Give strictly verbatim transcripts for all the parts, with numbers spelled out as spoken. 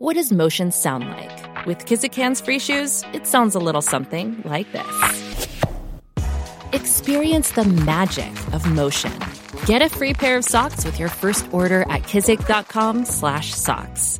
What does motion sound like? With Kizik Hands Free Shoes, it sounds a little something like this. Experience the magic of motion. Get a free pair of socks with your first order at kizik.com slash socks.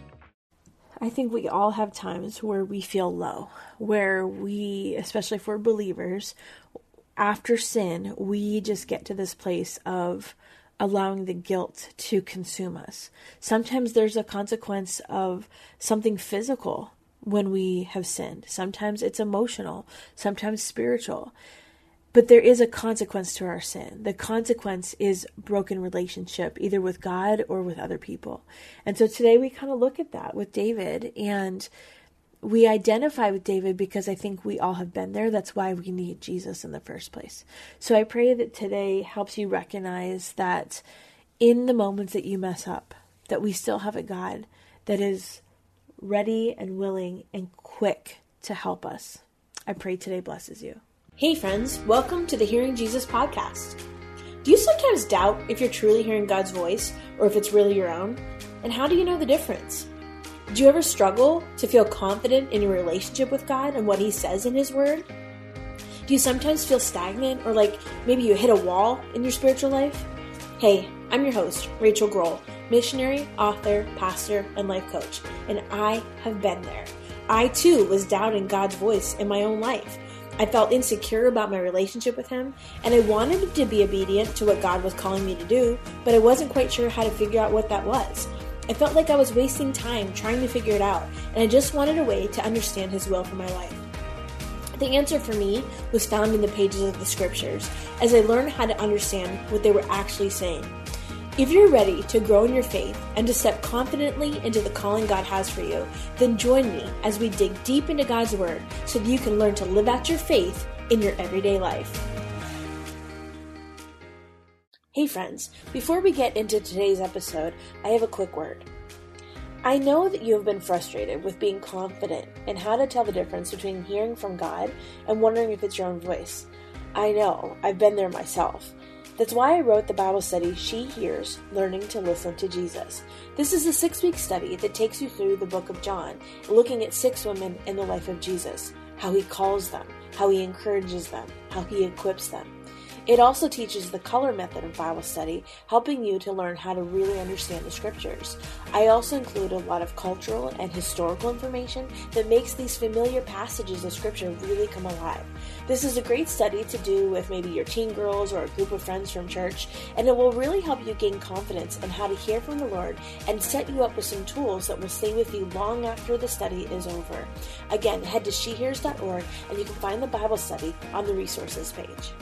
I think we all have times where we feel low, where we, especially for believers, after sin, we just get to this place of allowing the guilt to consume us. Sometimes there's a consequence of something physical when we have sinned. Sometimes it's emotional, sometimes spiritual. But there is a consequence to our sin. The consequence is broken relationship, either with God or with other people. And so today we kind of look at that with David, and we identify with David because I think we all have been there. That's why we need Jesus in the first place. So I pray that today helps you recognize that in the moments that you mess up, that we still have a God that is ready and willing and quick to help us. I pray today blesses you. Hey friends, welcome to the Hearing Jesus podcast. Do you sometimes doubt if you're truly hearing God's voice or if it's really your own? And how do you know the difference? Do you ever struggle to feel confident in your relationship with God and what He says in His Word? Do you sometimes feel stagnant or like maybe you hit a wall in your spiritual life? Hey, I'm your host, Rachel Grohl, missionary, author, pastor, and life coach, and I have been there. I too was doubting God's voice in my own life. I felt insecure about my relationship with Him, and I wanted to be obedient to what God was calling me to do, but I wasn't quite sure how to figure out what that was. I felt like I was wasting time trying to figure it out, and I just wanted a way to understand His will for my life. The answer for me was found in the pages of the Scriptures, as I learned how to understand what they were actually saying. If you're ready to grow in your faith and to step confidently into the calling God has for you, then join me as we dig deep into God's Word so that you can learn to live out your faith in your everyday life. Hey friends, before we get into today's episode, I have a quick word. I know that you have been frustrated with being confident in how to tell the difference between hearing from God and wondering if it's your own voice. I know, I've been there myself. That's why I wrote the Bible study, She Hears, Learning to Listen to Jesus. This is a six-week study that takes you through the book of John, looking at six women in the life of Jesus, how He calls them, how He encourages them, how He equips them. It also teaches the color method of Bible study, helping you to learn how to really understand the Scriptures. I also include a lot of cultural and historical information that makes these familiar passages of Scripture really come alive. This is a great study to do with maybe your teen girls or a group of friends from church, and it will really help you gain confidence in how to hear from the Lord and set you up with some tools that will stay with you long after the study is over. Again, head to she hears dot org and you can find the Bible study on the resources page.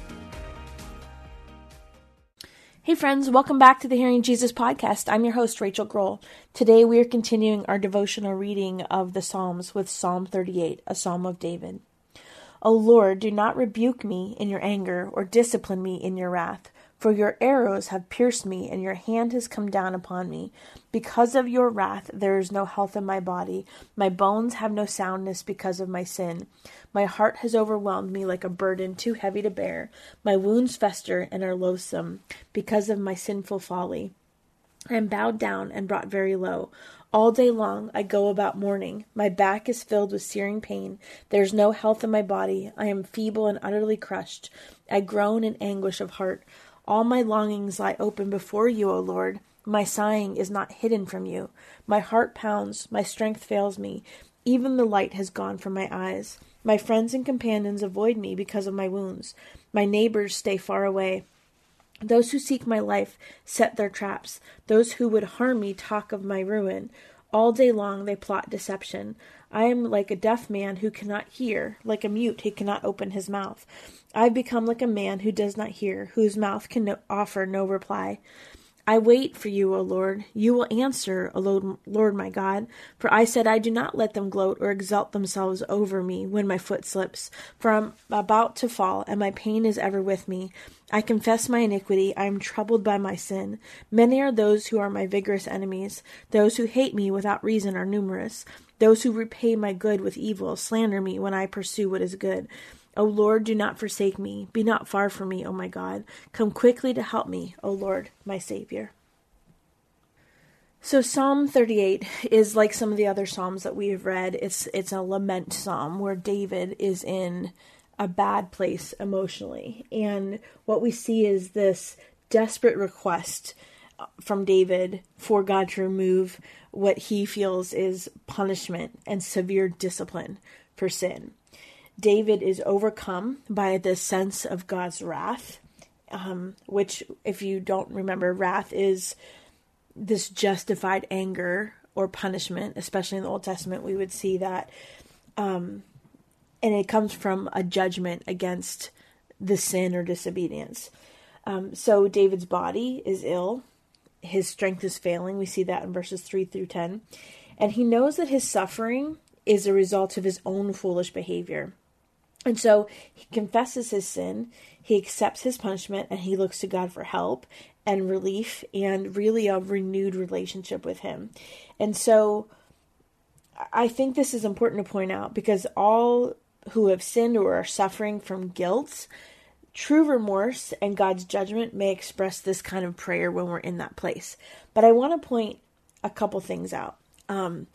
Hey friends, welcome back to the Hearing Jesus podcast. I'm your host, Rachel Grohl. Today we are continuing our devotional reading of the Psalms with Psalm thirty-eight, a Psalm of David. O Lord, do not rebuke me in your anger or discipline me in your wrath, for your arrows have pierced me and your hand has come down upon me. Because of your wrath there is no health in my body. My bones have no soundness because of my sin. My heart has overwhelmed me like a burden too heavy to bear. My wounds fester and are loathsome because of my sinful folly. I am bowed down and brought very low. All day long I go about mourning. My back is filled with searing pain. There is no health in my body. I am feeble and utterly crushed. I groan in anguish of heart. All my longings lie open before you, O Lord. My sighing is not hidden from you. My heart pounds. My strength fails me. Even the light has gone from my eyes. My friends and companions avoid me because of my wounds. My neighbors stay far away. Those who seek my life set their traps. Those who would harm me talk of my ruin. All day long they plot deception. I am like a deaf man who cannot hear, like a mute who cannot open his mouth. I have become like a man who does not hear, whose mouth can no- offer no reply. I wait for you, O Lord. You will answer, O Lord, Lord my God. For I said, I do not let them gloat or exalt themselves over me when my foot slips. For I am about to fall, and my pain is ever with me. I confess my iniquity. I am troubled by my sin. Many are those who are my vigorous enemies. Those who hate me without reason are numerous. Those who repay my good with evil slander me when I pursue what is good. O Lord, do not forsake me. Be not far from me, O my God. Come quickly to help me, O Lord, my Savior. So Psalm thirty-eight is like some of the other Psalms that we have read. It's it's a lament psalm where David is in a bad place emotionally. And what we see is this desperate request from David for God to remove what he feels is punishment and severe discipline for sin. David is overcome by this sense of God's wrath, um, which, if you don't remember, wrath is this justified anger or punishment. Especially in the Old Testament, we would see that. Um, and it comes from a judgment against the sin or disobedience. Um, so David's body is ill. His strength is failing. We see that in verses three through ten. And he knows that his suffering is a result of his own foolish behavior. And so he confesses his sin, he accepts his punishment, and he looks to God for help and relief and really a renewed relationship with him. And so I think this is important to point out, because all who have sinned or are suffering from guilt, true remorse and God's judgment may express this kind of prayer when we're in that place. But I want to point a couple things out. Um,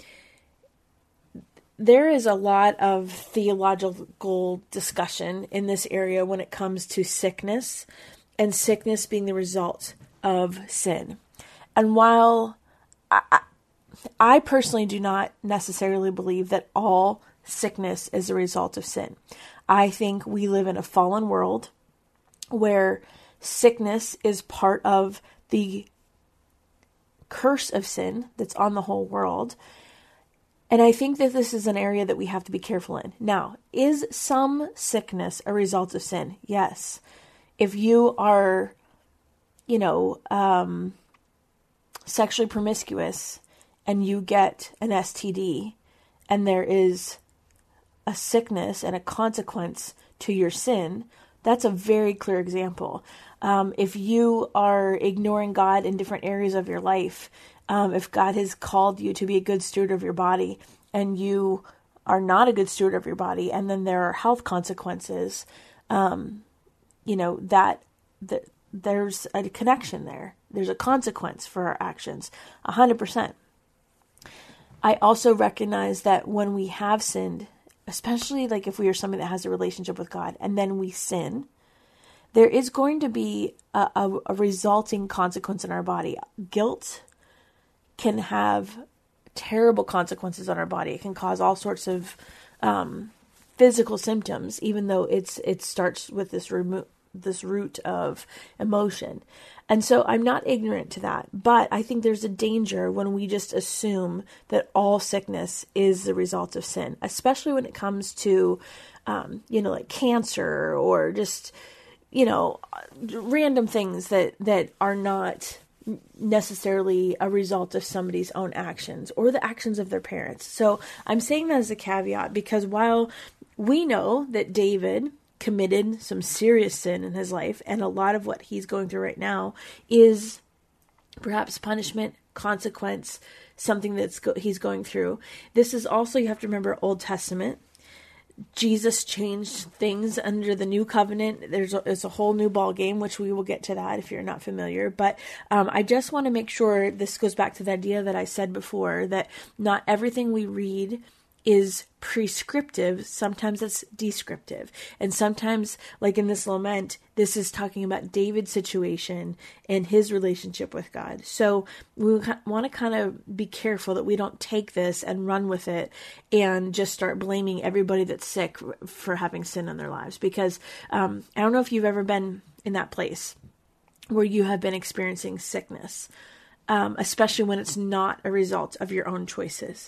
there is a lot of theological discussion in this area when it comes to sickness, and sickness being the result of sin. And while I, I personally do not necessarily believe that all sickness is a result of sin, I think we live in a fallen world where sickness is part of the curse of sin that's on the whole world. And I think that this is an area that we have to be careful in. Now, is some sickness a result of sin? Yes. If you are, you know, um, sexually promiscuous and you get an S T D and there is a sickness and a consequence to your sin, that's a very clear example. Um, if you are ignoring God in different areas of your life, um, if God has called you to be a good steward of your body and you are not a good steward of your body, and then there are health consequences, um, you know, that, that there's a connection there. There's a consequence for our actions, one hundred percent. I also recognize that when we have sinned, especially like if we are somebody that has a relationship with God and then we sin, there is going to be a, a, a resulting consequence in our body. Guilt can have terrible consequences on our body. It can cause all sorts of um, physical symptoms, even though it's it starts with this remo- this root of emotion. And so I'm not ignorant to that, but I think there's a danger when we just assume that all sickness is the result of sin, especially when it comes to, um, you know, like cancer or just, you know, random things that, that are not necessarily a result of somebody's own actions or the actions of their parents. So I'm saying that as a caveat, because while we know that David committed some serious sin in his life, and a lot of what he's going through right now is perhaps punishment, consequence, something that's go- he's going through. This is also, you have to remember, Old Testament. Jesus changed things under the new covenant. There's a, there's a whole new ball game, which we will get to that if you're not familiar. But um, I just want to make sure this goes back to the idea that I said before, that not everything we read is prescriptive. Sometimes it's descriptive. And sometimes, like in this lament, this is talking about David's situation and his relationship with God. So we want to kind of be careful that we don't take this and run with it and just start blaming everybody that's sick for having sin in their lives. Because um, I don't know if you've ever been in that place where you have been experiencing sickness, um, especially when it's not a result of your own choices.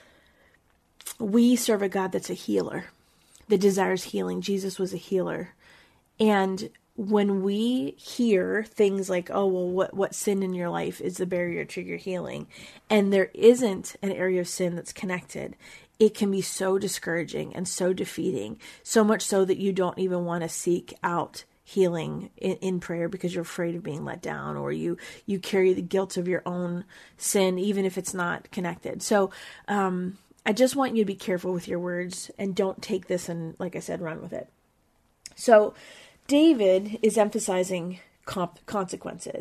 We serve a God that's a healer, that desires healing. Jesus was a healer. And when we hear things like, oh, well, what, what sin in your life is the barrier to your healing, and there isn't an area of sin that's connected, it can be so discouraging and so defeating, so much so that you don't even want to seek out healing in, in prayer because you're afraid of being let down, or you, you carry the guilt of your own sin, even if it's not connected. So, um, I just want you to be careful with your words and don't take this and, like I said, run with it. So David is emphasizing comp- consequences.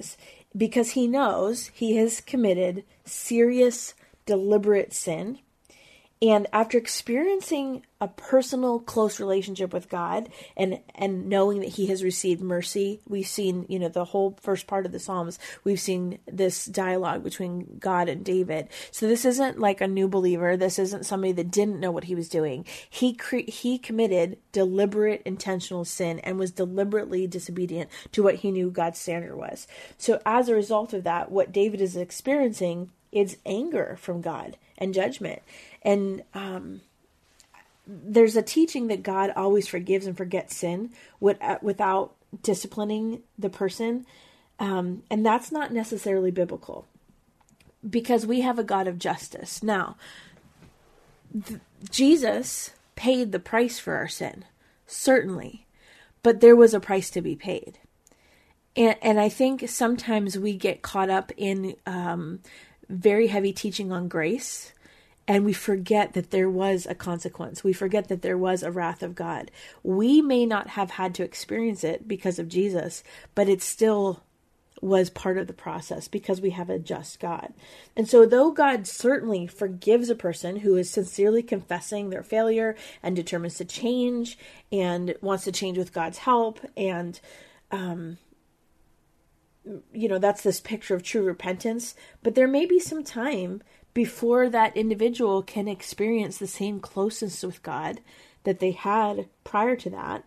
because he knows he has committed serious, deliberate sin. And after experiencing a personal, close relationship with God and, and knowing that he has received mercy, we've seen, you know, the whole first part of the Psalms, we've seen this dialogue between God and David. So this isn't like a new believer. This isn't somebody that didn't know what he was doing. He cre- he committed deliberate, intentional sin and was deliberately disobedient to what he knew God's standard was. So as a result of that, what David is experiencing is anger from God and judgment. And um, there's a teaching that God always forgives and forgets sin without disciplining the person. Um, and that's not necessarily biblical, because we have a God of justice. Now, th- Jesus paid the price for our sin, certainly, but there was a price to be paid. And, and I think sometimes we get caught up in um, very heavy teaching on grace, and we forget that there was a consequence. We forget that there was a wrath of God. We may not have had to experience it because of Jesus, but it still was part of the process because we have a just God. And so though God certainly forgives a person who is sincerely confessing their failure and determines to change and wants to change with God's help, and um, you know, that's this picture of true repentance, but there may be some time before that individual can experience the same closeness with God that they had prior to that.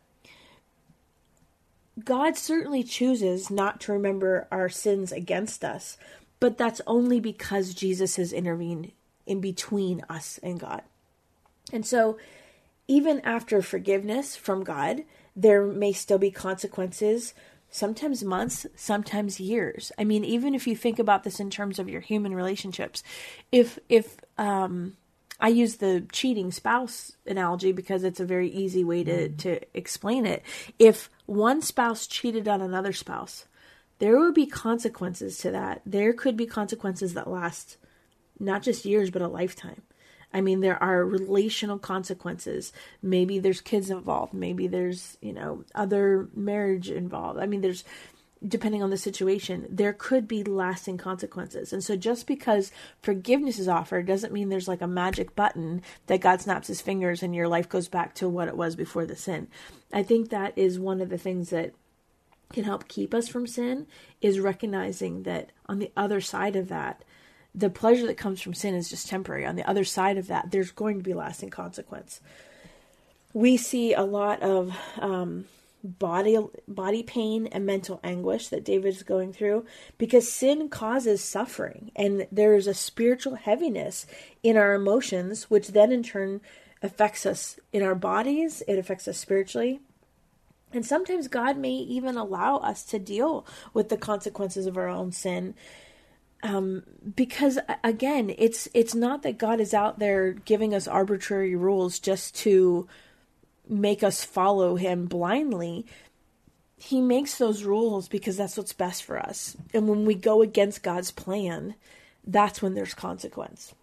God certainly chooses not to remember our sins against us, but that's only because Jesus has intervened in between us and God. And so even after forgiveness from God, there may still be consequences, sometimes months, sometimes years. I mean, even if you think about this in terms of your human relationships, if, if, um, I use the cheating spouse analogy because it's a very easy way to, to explain it. If one spouse cheated on another spouse, there would be consequences to that. There could be consequences that last not just years, but a lifetime. I mean, there are relational consequences. Maybe there's kids involved. Maybe there's, you know, other marriage involved. I mean, there's, depending on the situation, there could be lasting consequences. And so just because forgiveness is offered doesn't mean there's like a magic button that God snaps his fingers and your life goes back to what it was before the sin. I think that is one of the things that can help keep us from sin, is recognizing that on the other side of that, the pleasure that comes from sin is just temporary. On the other side of that, there's going to be lasting consequence. We see a lot of um, body body pain and mental anguish that David is going through because sin causes suffering, and there is a spiritual heaviness in our emotions, which then in turn affects us in our bodies. It affects us spiritually. And sometimes God may even allow us to deal with the consequences of our own sin. Um, because again, it's, it's not that God is out there giving us arbitrary rules just to make us follow him blindly. He makes those rules because that's what's best for us. And when we go against God's plan, that's when there's consequence.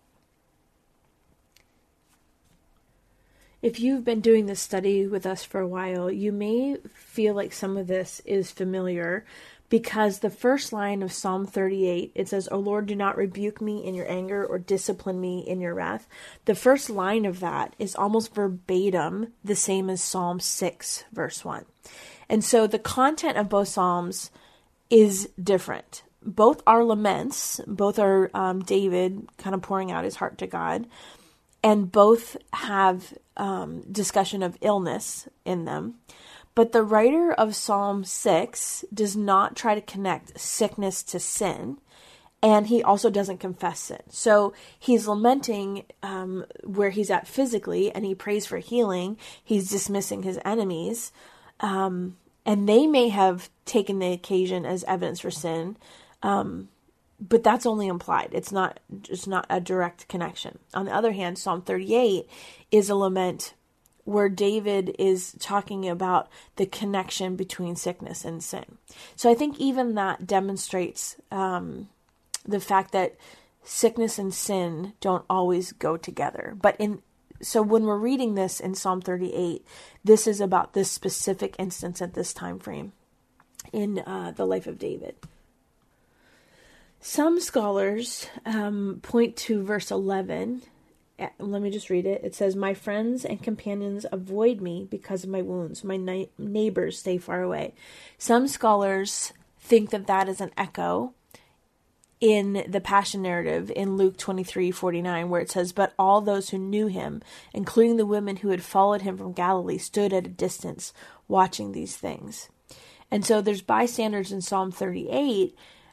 If you've been doing this study with us for a while, you may feel like some of this is familiar, because the first line of Psalm thirty-eight, it says, "O Lord, do not rebuke me in your anger or discipline me in your wrath." The first line of that is almost verbatim the same as Psalm six, verse one. And so the content of both Psalms is different. Both are laments. Both are um, David kind of pouring out his heart to God. And both have um, discussion of illness in them. But the writer of Psalm six does not try to connect sickness to sin, and he also doesn't confess sin. So he's lamenting um, where he's at physically, and he prays for healing. He's dismissing his enemies, um, and they may have taken the occasion as evidence for sin, um, but that's only implied. It's not, it's not a direct connection. On the other hand, Psalm thirty-eight is a lament where David is talking about the connection between sickness and sin. So I think even that demonstrates um, the fact that sickness and sin don't always go together. But in so when we're reading this in Psalm thirty-eight, this is about this specific instance at this time frame in uh, the life of David. Some scholars um, point to verse eleven. Let me just read it. It says, "My friends and companions avoid me because of my wounds. My na- neighbors stay far away." Some scholars think that that is an echo in the Passion narrative in Luke twenty-three forty-nine, where it says, "But all those who knew him, including the women who had followed him from Galilee, stood at a distance watching these things." And so there's bystanders in Psalm thirty-eight,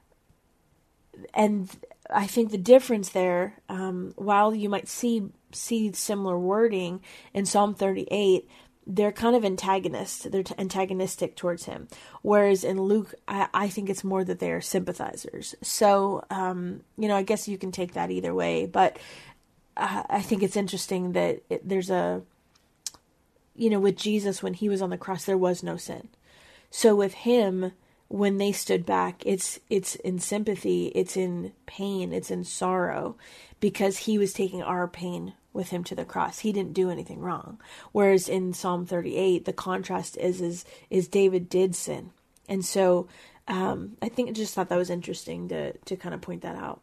and I think the difference there, um, while you might see see similar wording in Psalm thirty-eight, they're kind of antagonists. They're t- antagonistic towards him. Whereas in Luke, I, I think it's more that they are sympathizers. So, um, you know, I guess you can take that either way. But uh, I think it's interesting that it, there's a, you know, with Jesus, when he was on the cross, there was no sin. So with him, when they stood back, it's it's in sympathy, it's in pain, it's in sorrow, because he was taking our pain with him to the cross. He didn't do anything wrong. Whereas in Psalm thirty-eight, the contrast is is is David did sin. And so um, I think I just thought that was interesting to to kind of point that out.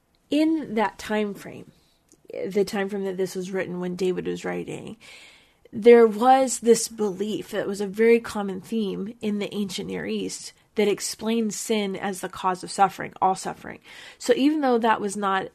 In that time frame, the time frame that this was written, when David was writing, there was this belief that was a very common theme in the ancient Near East that explained sin as the cause of suffering, all suffering. So even though that was not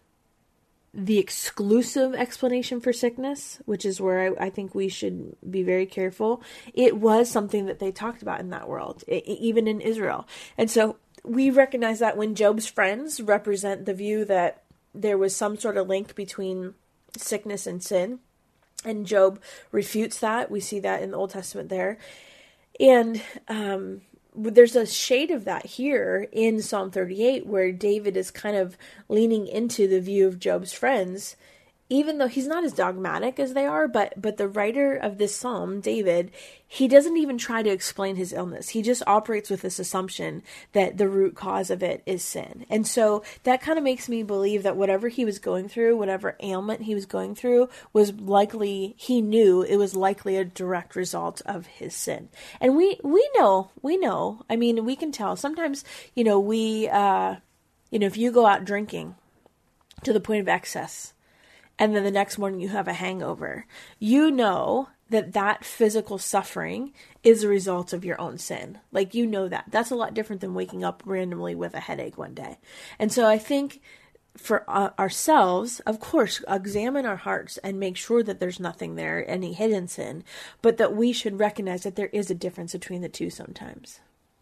the exclusive explanation for sickness, which is where I, I think we should be very careful, it was something that they talked about in that world, it, even in Israel. And so we recognize that when Job's friends represent the view that there was some sort of link between sickness and sin, and Job refutes that. We see that in the Old Testament there. And um, there's a shade of that here in Psalm thirty-eight, where David is kind of leaning into the view of Job's friends, even though he's not as dogmatic as they are. But but the writer of this psalm, David, he doesn't even try to explain his illness. He just operates with this assumption that the root cause of it is sin. And so that kind of makes me believe that whatever he was going through, whatever ailment he was going through, was likely, he knew it was likely a direct result of his sin. And we, we know, we know, I mean, we can tell. Sometimes, you know, we, uh, you know, if you go out drinking to the point of excess, and then the next morning you have a hangover, you know that that physical suffering is a result of your own sin. Like, you know that. That's a lot different than waking up randomly with a headache one day. And so I think for uh, ourselves, of course, examine our hearts and make sure that there's nothing there, any hidden sin, but that we should recognize that there is a difference between the two sometimes.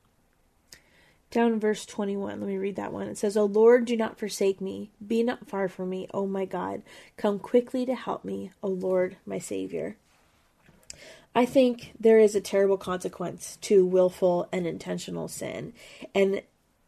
Down in verse twenty-one, let me read that one. It says, "O Lord, do not forsake me. Be not far from me, O my God. Come quickly to help me, O Lord, my Savior." I think there is a terrible consequence to willful and intentional sin. And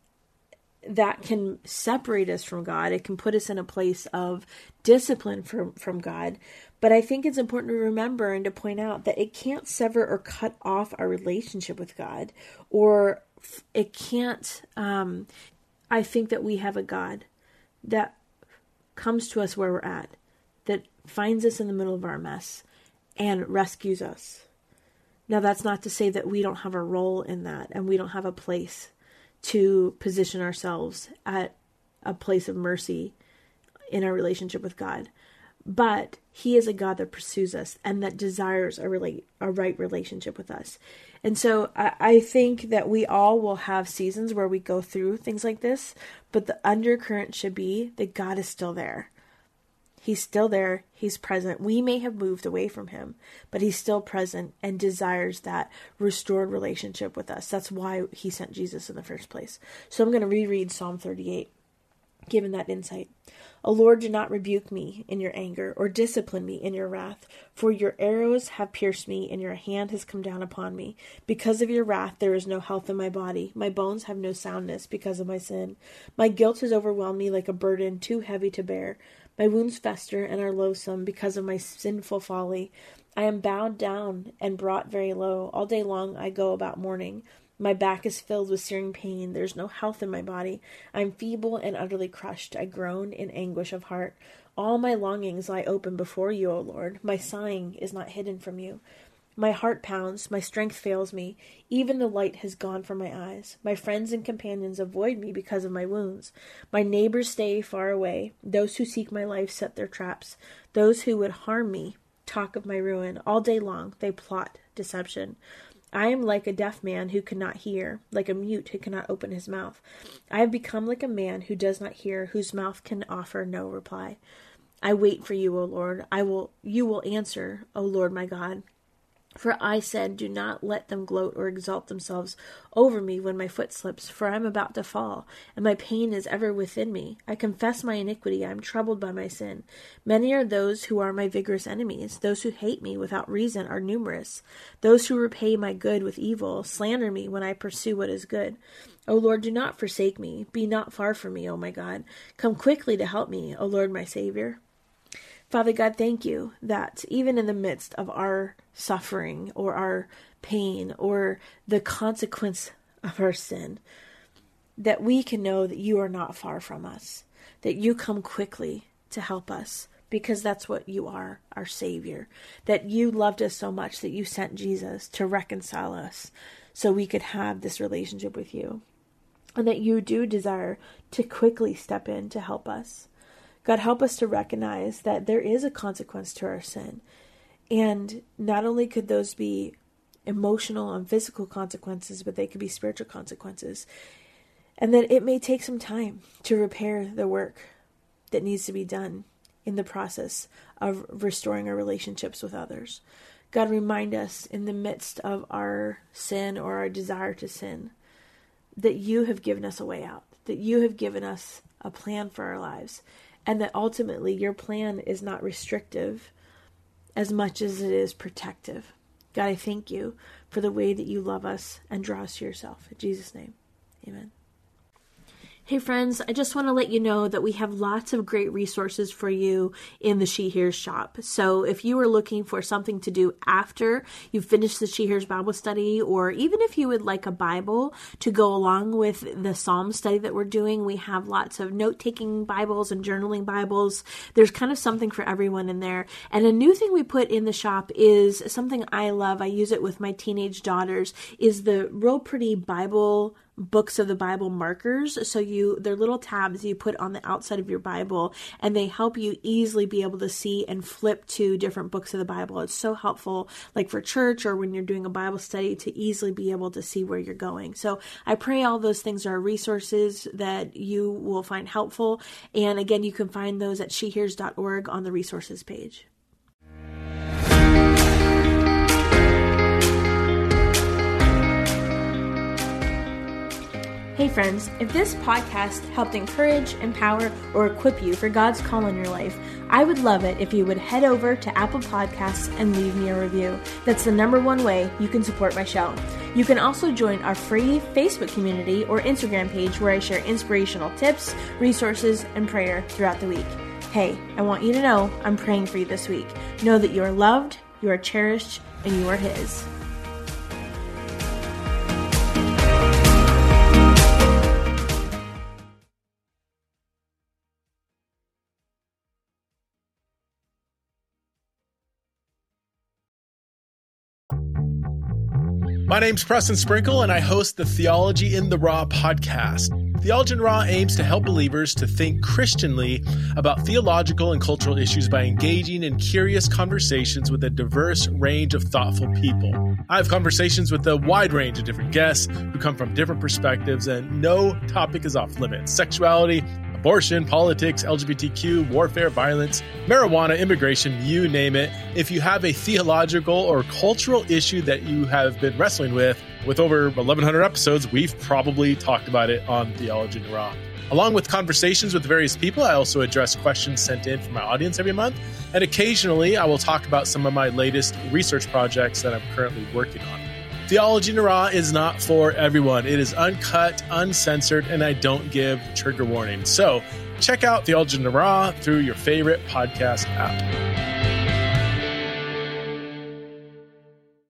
that can separate us from God. It can put us in a place of discipline from, from God. But I think it's important to remember and to point out that it can't sever or cut off our relationship with God, or it can't, um, I think that we have a God that comes to us where we're at, that finds us in the middle of our mess and rescues us. Now, that's not to say that we don't have a role in that, and we don't have a place to position ourselves at a place of mercy in our relationship with God. But he is a God that pursues us and that desires a relate a right relationship with us. And so I, I think that we all will have seasons where we go through things like this, but the undercurrent should be that God is still there. He's still there. He's present. We may have moved away from him, but he's still present and desires that restored relationship with us. That's why he sent Jesus in the first place. So I'm going to reread Psalm thirty-eight, given that insight. "O Lord, do not rebuke me in your anger, or discipline me in your wrath. For your arrows have pierced me, and your hand has come down upon me. Because of your wrath there is no health in my body. My bones have no soundness because of my sin. My guilt has overwhelmed me like a burden too heavy to bear. My wounds fester and are loathsome because of my sinful folly. I am bowed down and brought very low. All day long I go about mourning. My back is filled with searing pain. There is no health in my body. I am feeble and utterly crushed. I groan in anguish of heart. All my longings lie open before you, O Lord. My sighing is not hidden from you. My heart pounds, my strength fails me. Even the light has gone from my eyes. My friends and companions avoid me because of my wounds. My neighbors stay far away. Those who seek my life set their traps. Those who would harm me talk of my ruin. All day long they plot deception. I am like a deaf man who cannot hear, like a mute who cannot open his mouth. I have become like a man who does not hear, whose mouth can offer no reply. I wait for you, O Lord. I will. You will answer, O Lord my God. For I said, do not let them gloat or exalt themselves over me when my foot slips, for I am about to fall, and my pain is ever within me. I confess my iniquity, I am troubled by my sin. Many are those who are my vigorous enemies. Those who hate me without reason are numerous. Those who repay my good with evil slander me when I pursue what is good. O Lord, do not forsake me. Be not far from me, O my God. Come quickly to help me, O Lord my Savior. Father God, thank you that even in the midst of our suffering or our pain or the consequence of our sin, that we can know that you are not far from us, that you come quickly to help us, because that's what you are, our Savior, that you loved us so much that you sent Jesus to reconcile us so we could have this relationship with you, and that you do desire to quickly step in to help us. God, help us to recognize that there is a consequence to our sin. And not only could those be emotional and physical consequences, but they could be spiritual consequences. And that it may take some time to repair the work that needs to be done in the process of restoring our relationships with others. God, remind us in the midst of our sin or our desire to sin that you have given us a way out, that you have given us a plan for our lives. And that ultimately your plan is not restrictive as much as it is protective. God, I thank you for the way that you love us and draw us to yourself. In Jesus' name, amen. Hey friends, I just want to let you know that we have lots of great resources for you in the She Hears shop. So if you are looking for something to do after you finish the She Hears Bible study, or even if you would like a Bible to go along with the Psalm study that we're doing, we have lots of note-taking Bibles and journaling Bibles. There's kind of something for everyone in there. And a new thing we put in the shop is something I love. I use it with my teenage daughters, is the real pretty Bible books of the Bible markers. So you, they're little tabs you put on the outside of your Bible, and they help you easily be able to see and flip to different books of the Bible. It's so helpful, like for church or when you're doing a Bible study, to easily be able to see where you're going. So I pray all those things are resources that you will find helpful. And again, you can find those at she hears dot org on the resources page. Hey friends, if this podcast helped encourage, empower, or equip you for God's call in your life, I would love it if you would head over to Apple Podcasts and leave me a review. That's the number one way you can support my show. You can also join our free Facebook community or Instagram page where I share inspirational tips, resources, and prayer throughout the week. Hey, I want you to know I'm praying for you this week. Know that you are loved, you are cherished, and you are His. My name's Preston Sprinkle, and I host the Theology in the Raw podcast. Theology in the Raw aims to help believers to think Christianly about theological and cultural issues by engaging in curious conversations with a diverse range of thoughtful people. I have conversations with a wide range of different guests who come from different perspectives, and no topic is off limits. Sexuality, abortion, politics, L G B T Q, warfare, violence, marijuana, immigration, you name it. If you have a theological or cultural issue that you have been wrestling with, with over eleven hundred episodes, we've probably talked about it on Theology in the Raw. Along with conversations with various people, I also address questions sent in from my audience every month. And occasionally, I will talk about some of my latest research projects that I'm currently working on. Theology in the Raw is not for everyone. It is uncut, uncensored, and I don't give trigger warnings. So check out Theology in the Raw through your favorite podcast app.